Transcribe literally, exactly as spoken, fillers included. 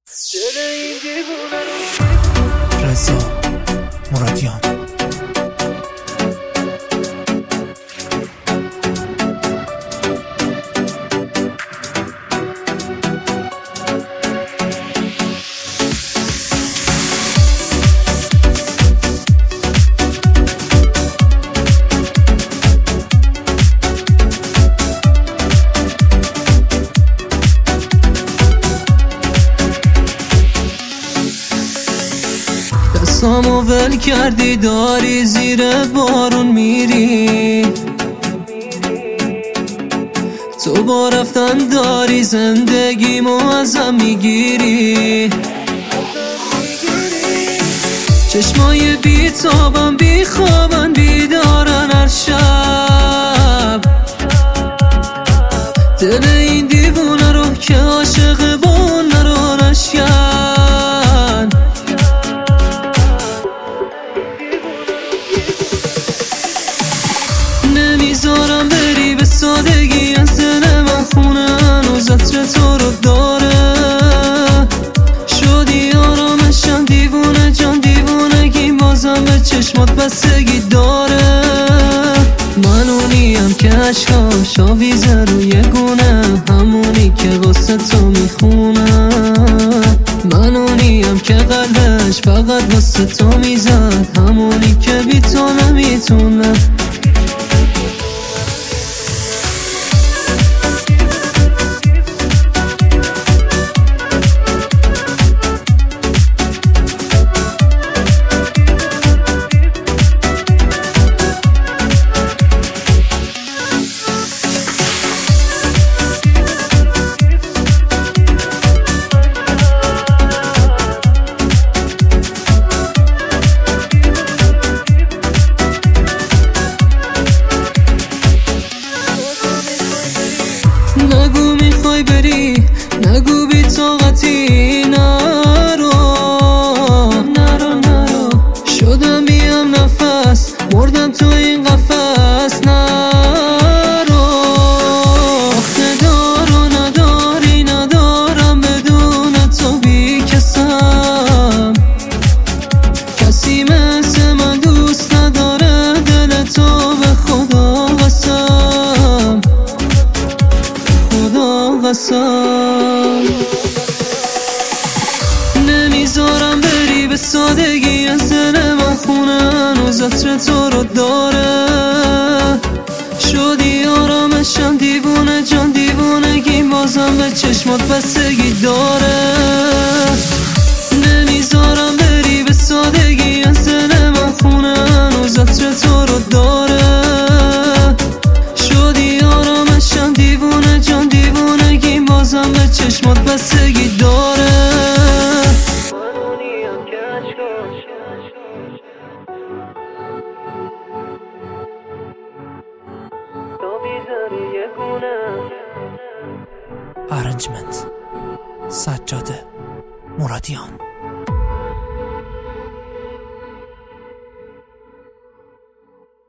رضا مرادیان. دستامو ول کردی داری زیر بارون میری، تو با رفتن داری زندگیمو ازم میگیری. چشمای بی تابم بی خوابن بیدارن هر شب، دل این دیوونه رو که عاشق با اون نرو نشکن. نمیذارم بری به سادگی، از دل من خونه هنوز عطر تو رو داره. شدی آرامشم دیوونه جان، دیوونگی بازم به چشمات بستگی داره. من اونیم که عشقاش آویزه روی گونه، همونی که واسه تو میخونه. من اونیم که قلبش فقط واسه تو میزد، همونی که بی تو نمیتونه. نگو میخوای بری، نگو بی طاقتی، نرو نرو نرو. شدم بیم نفس، مردم تو این قفس، نرو. ندارو نداری ندارم بدون تو بی کسم. کسی مثل من دوست نداره دل تو، به خدا قسم قسم. نمیذارم بری به سادگی، از دل من خونه هنوز عطر تو رو داره. شدی آرامشم دیوونه جان، دیوونگی بازم به چشمات بستگی داره. نمیذارم بری به سادگی، از دل من خونه هنوز عطر تو رو داره. شدی آرامشم دیوونه جان، دیوونگی بازم به چشمات بستگی داره. ارنجمنت سجاده مرادیان.